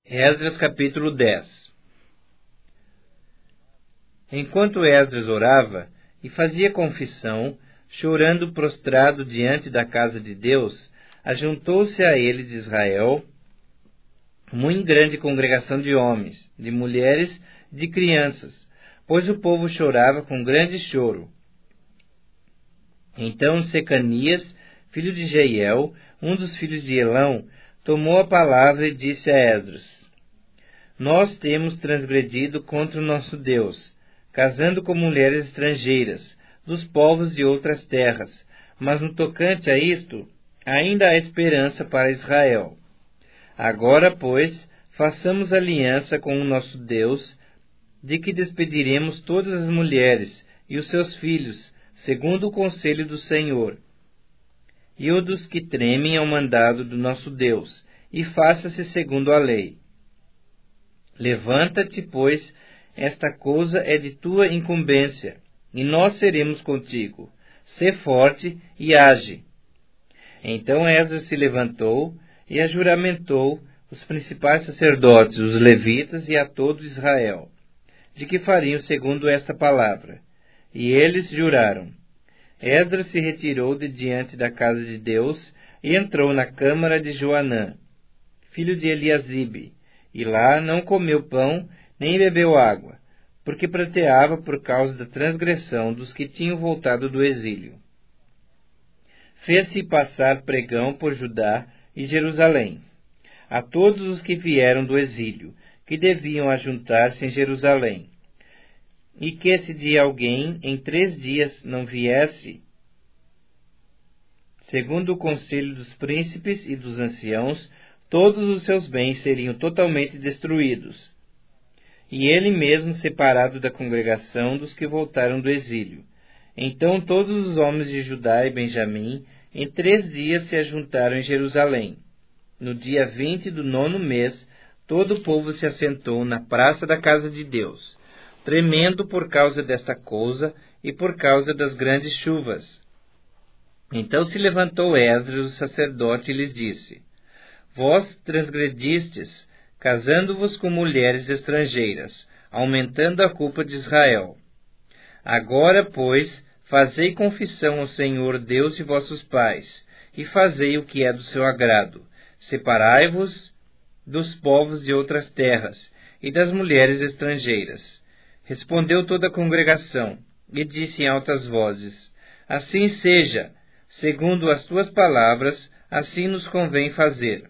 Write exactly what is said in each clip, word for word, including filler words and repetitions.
Esdras capítulo dez. Enquanto Esdras orava e fazia confissão, chorando prostrado diante da casa de Deus, ajuntou-se a ele de Israel muito grande congregação de homens, de mulheres, de crianças, pois o povo chorava com grande choro. Então Secanias, filho de Jeiel, um dos filhos de Elão, tomou a palavra e disse a Esdras: Nós temos transgredido contra o nosso Deus, casando com mulheres estrangeiras, dos povos de outras terras, mas no tocante a isto, ainda há esperança para Israel. Agora, pois, façamos aliança com o nosso Deus, de que despediremos todas as mulheres e os seus filhos, segundo o conselho do Senhor, e o dos que tremem ao mandado do nosso Deus, e faça-se segundo a lei. Levanta-te, pois, esta coisa é de tua incumbência, e nós seremos contigo. Sê forte e age. Então Esdras se levantou e ajuramentou os principais sacerdotes, os levitas e a todo Israel, de que fariam segundo esta palavra. E eles juraram. Esdras se retirou de diante da casa de Deus e entrou na câmara de Joanã, filho de Eliasibe, e lá não comeu pão nem bebeu água, porque prateava por causa da transgressão dos que tinham voltado do exílio. Fez-se passar pregão por Judá e Jerusalém, a todos os que vieram do exílio, que deviam ajuntar-se em Jerusalém, e que se de alguém em três dias não viesse, segundo o conselho dos príncipes e dos anciãos, todos os seus bens seriam totalmente destruídos, e ele mesmo separado da congregação dos que voltaram do exílio. Então todos os homens de Judá e Benjamim em três dias se ajuntaram em Jerusalém. No dia vinte do nono mês, todo o povo se assentou na praça da casa de Deus, tremendo por causa desta coisa e por causa das grandes chuvas. Então se levantou Esdras, o sacerdote, e lhes disse: Vós transgredistes, casando-vos com mulheres estrangeiras, aumentando a culpa de Israel. Agora, pois, fazei confissão ao Senhor Deus de vossos pais, e fazei o que é do seu agrado. Separai-vos dos povos de outras terras e das mulheres estrangeiras. Respondeu toda a congregação, e disse em altas vozes: Assim seja, segundo as tuas palavras, assim nos convém fazer.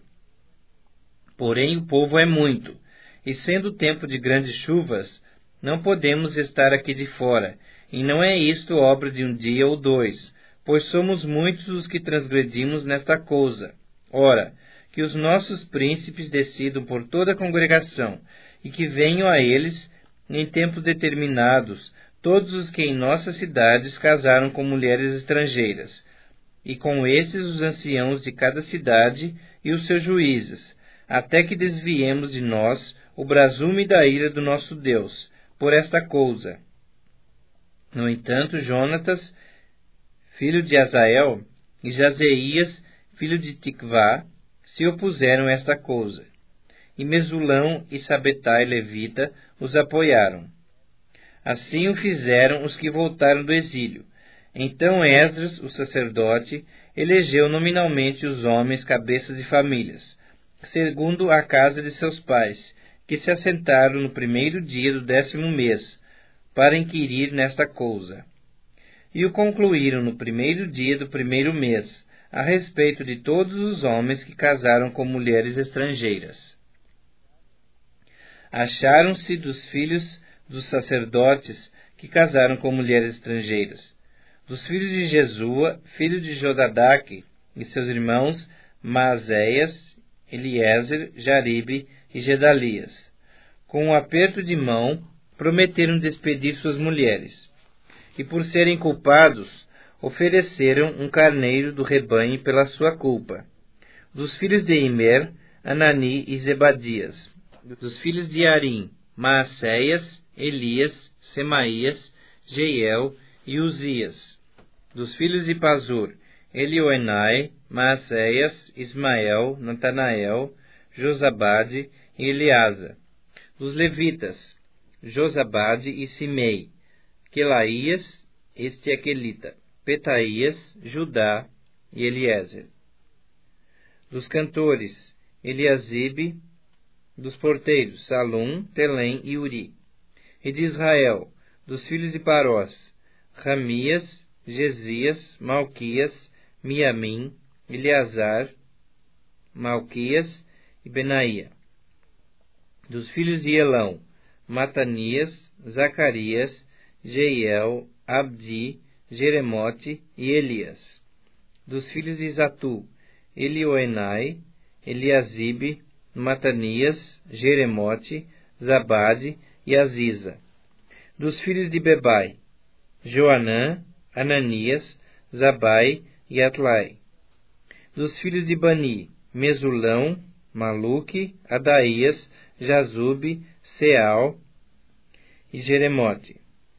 Porém o povo é muito, e sendo tempo de grandes chuvas, não podemos estar aqui de fora, e não é isto obra de um dia ou dois, pois somos muitos os que transgredimos nesta coisa. Ora, que os nossos príncipes decidam por toda a congregação, e que venham a eles, em tempos determinados, todos os que em nossas cidades casaram com mulheres estrangeiras, e com esses os anciãos de cada cidade e os seus juízes, até que desviemos de nós o brasume da ira do nosso Deus, por esta coisa. No entanto, Jonatas, filho de Azael, e Jazeías, filho de Tikvá, se opuseram a esta coisa. E Mesulão e Sabetai levita os apoiaram. Assim o fizeram os que voltaram do exílio. Então Esdras, o sacerdote, elegeu nominalmente os homens cabeças de famílias, segundo a casa de seus pais, que se assentaram no primeiro dia do décimo mês, para inquirir nesta coisa. E o concluíram no primeiro dia do primeiro mês, a respeito de todos os homens que casaram com mulheres estrangeiras. Acharam-se dos filhos dos sacerdotes que casaram com mulheres estrangeiras, dos filhos de Jesua, filho de Jodadaque, e seus irmãos Maazéias, Eliezer, Jaribe e Gedalias. Com um aperto de mão, prometeram despedir suas mulheres, e por serem culpados, ofereceram um carneiro do rebanho pela sua culpa. Dos filhos de Imer, Anani e Zebadias. Dos filhos de Arim, Maacéias, Elias, Semaías, Jeiel e Uzias. Dos filhos de Pazur, Elioenai, Maacéias, Ismael, Natanael, Josabade e Eleasa. Dos levitas, Josabade e Simei, Quelaías, este aquelita, Petaías, Judá e Eliezer. Dos cantores, Eliasibe. Dos porteiros, Salum, Telém e Uri. E de Israel, dos filhos de Parós, Ramias, Gesias, Malquias, Miamim, Eleazar, Malquias e Benaía. Dos filhos de Elão, Matanias, Zacarias, Jeiel, Abdi, Jeremote e Elias. Dos filhos de Zatu, Elioenai, Eliasibe, Matanias, Jeremote, Zabade e Aziza. Dos filhos de Bebai, Joanã, Ananias, Zabai e Atlai. Dos filhos de Bani, Mesulão, Maluque, Adaías, Jazube, Seal e Jeremote.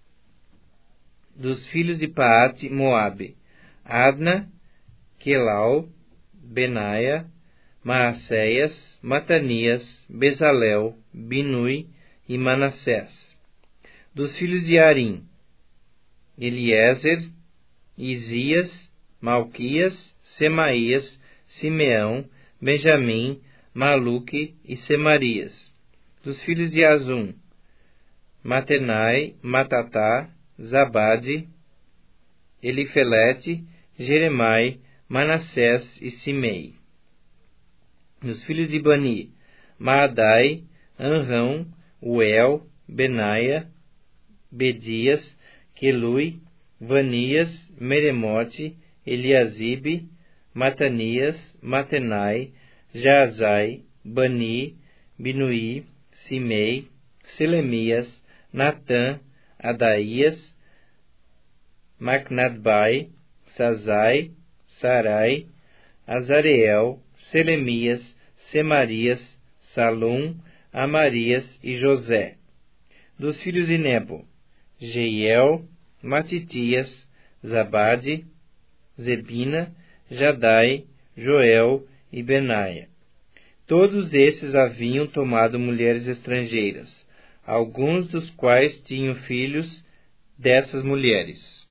Dos filhos de Paate, Moabe, Adna, Quelau, Benaia, Maacéias, Matanias, Bezalel, Binui e Manassés. Dos filhos de Arim, Eliezer, Isias, Malquias, Semaías, Simeão, Benjamim, Maluque e Semarias. Dos filhos de Azum, Matenai, Matatá, Zabade, Elifelete, Jeremai, Manassés e Simei. Dos filhos de Bani, Maadai, Anrão, Uel, Benaia, Bedias, Quelui, Vanias, Meremote, Eliasibe, Matanias, Matenai, Jaazai, Bani, Binui, Simei, Selemias, Natã, Adaías, Macnadbai, Sazai, Sarai, Azareel, Selemias, Semarias, Salum, Amarias e José. Dos filhos de Nebo, Jeiel, Matitias, Zabade, Zebina, Jadai, Joel e Benaia. Todos esses haviam tomado mulheres estrangeiras, alguns dos quais tinham filhos dessas mulheres.